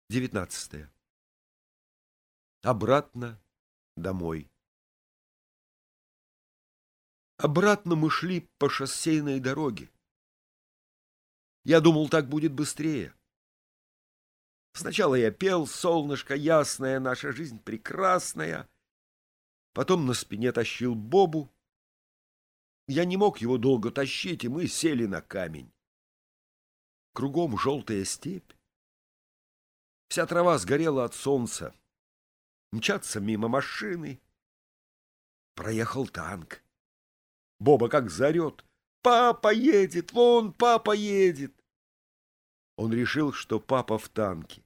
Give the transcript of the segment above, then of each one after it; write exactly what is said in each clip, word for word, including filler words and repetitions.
Девятнадцатое. Обратно домой. Обратно мы шли по шоссейной дороге. Я думал, так будет быстрее. Сначала я пел: солнышко ясное, наша жизнь прекрасная. Потом на спине тащил Бобу. Я не мог его долго тащить, и мы сели на камень. Кругом желтая степь. Вся трава сгорела от солнца. Мчатся мимо машины. Проехал танк. Боба как заорет: «Папа едет! Вон папа едет!» Он решил, что папа в танке.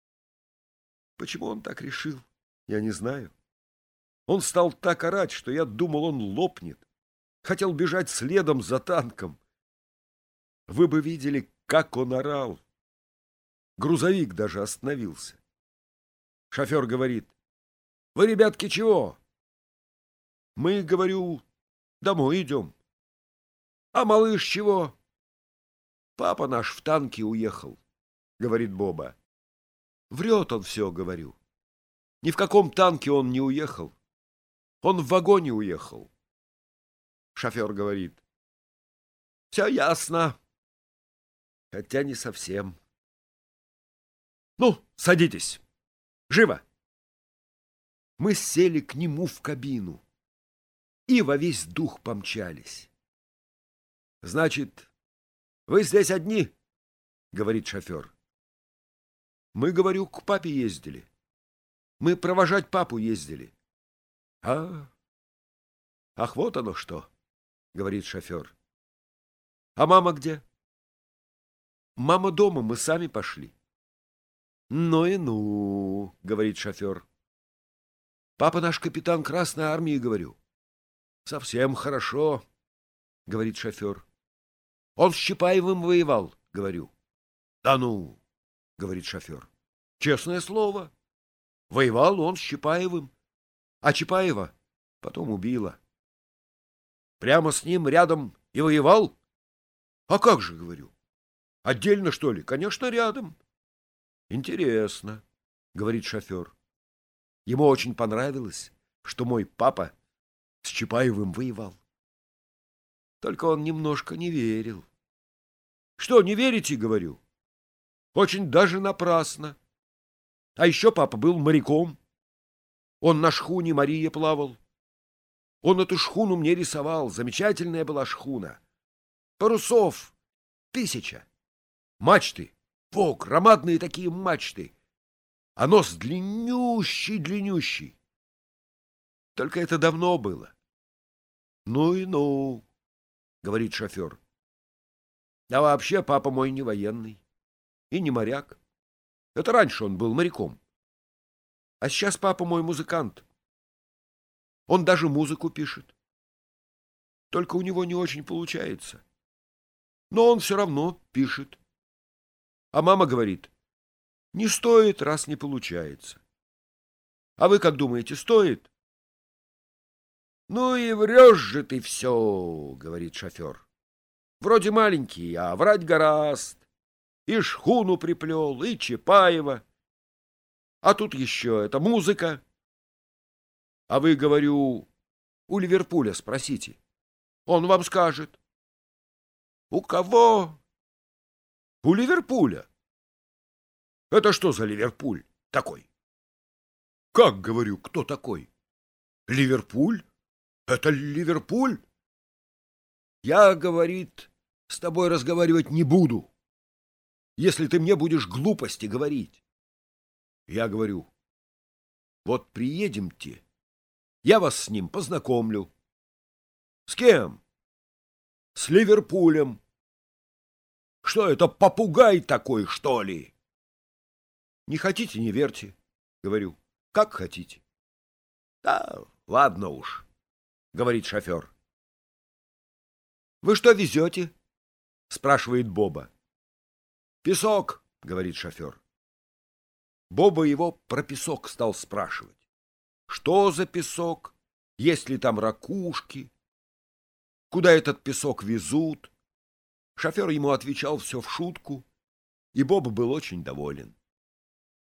Почему он так решил, я не знаю. Он стал так орать, что я думал, он лопнет. Хотел бежать следом за танком. Вы бы видели, как он орал. Грузовик даже остановился. Шофер говорит: «Вы, ребятки, чего?» Мы, говорю, домой идем. А малыш чего? Папа наш в танке уехал, говорит Боба. Врет он все, говорю. Ни в каком танке он не уехал. Он в вагоне уехал. Шофер говорит: все ясно. Хотя не совсем. Ну, садитесь. Живо. Мы сели к нему в кабину и во весь дух помчались. Значит, вы здесь одни, говорит шофер. Мы, говорю, к папе ездили. Мы провожать папу ездили. А, ах, вот оно что, говорит шофер. А мама где? Мама дома, мы сами пошли. Ну и ну, говорит шофер. Папа наш капитан Красной Армии, говорю. Совсем хорошо, говорит шофер. Он с Чапаевым воевал, говорю. Да ну, говорит шофер. Честное слово. Воевал он с Чапаевым, а Чапаева потом убила. Прямо с ним рядом и воевал? А как же, говорю. Отдельно, что ли? Конечно, рядом. Интересно, говорит шофер. Ему очень понравилось, что мой папа с Чапаевым воевал. Только он немножко не верил. Что, не верите, говорю? Очень даже напрасно. А еще папа был моряком. Он на шхуне Мария плавал. Он эту шхуну мне рисовал. Замечательная была шхуна. Парусов тысяча. Мачты. Во, громадные такие мачты. А нос длиннющий-длиннющий. Только это давно было. Ну и ну, говорит шофер. А вообще папа мой не военный и не моряк. Это раньше он был моряком. А сейчас папа мой музыкант. Он даже музыку пишет. Только у него не очень получается. Но он все равно пишет. А мама говорит: не стоит, раз не получается. А вы как думаете, стоит? Ну и врешь же ты все, говорит шофер. Вроде маленький, а врать гораст. И шхуну приплел, и Чапаева. А тут еще эта музыка. А вы, говорю, у Ливерпуля спросите. Он вам скажет. У кого? У Ливерпуля. Это что за Ливерпуль такой? Как, говорю, кто такой? Ливерпуль? Это Ливерпуль? Я, говорит, с тобой разговаривать не буду, если ты мне будешь глупости говорить. Я говорю: вот приедемте, я вас с ним познакомлю. С кем? С Ливерпулем. Что это, попугай такой, что ли? Не хотите, не верьте, говорю. Как хотите. Да, ладно уж, говорит шофер. Вы что везете? Спрашивает Боба. Песок, говорит шофер. Боба его про песок стал спрашивать. Что за песок? Есть ли там ракушки? Куда этот песок везут? Шофер ему отвечал все в шутку, и Боба был очень доволен.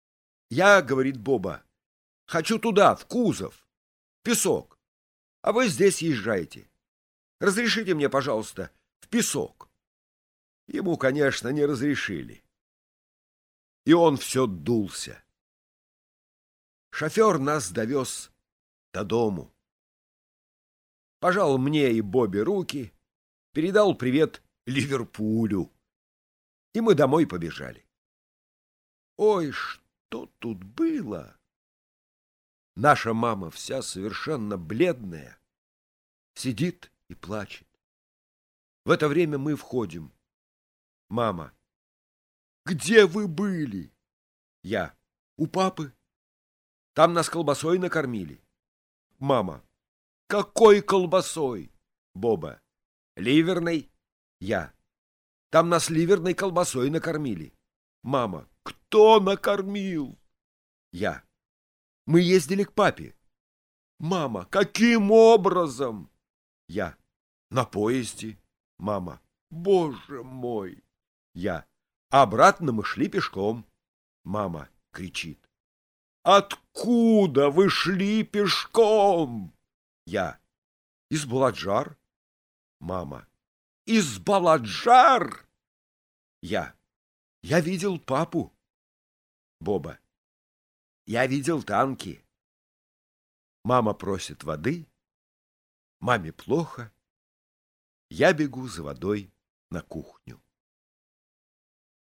Я, говорит Боба, хочу туда, в кузов, в песок, а вы здесь езжайте. Разрешите мне, пожалуйста, в песок. Ему, конечно, не разрешили. И он все дулся. Шофер нас довез до дому. Пожал мне и Бобе руки, передал привет Ливерпулю. И мы домой побежали. Ой, что тут было! Наша мама вся совершенно бледная, сидит и плачет. В это время мы входим. Мама: где вы были? Я: у папы. Там нас колбасой накормили. Мама: какой колбасой? Боба: ливерной. Я: там нас ливерной колбасой накормили. Мама: кто накормил? Я: мы ездили к папе. Мама: каким образом? Я: на поезде. Мама: боже мой. Я: обратно мы шли пешком. Мама кричит: откуда вы шли пешком? Я: из Баладжар. Мама: из Баладжар? Я: я видел папу. Боба: я видел танки. Мама просит воды. Маме плохо. Я бегу за водой на кухню.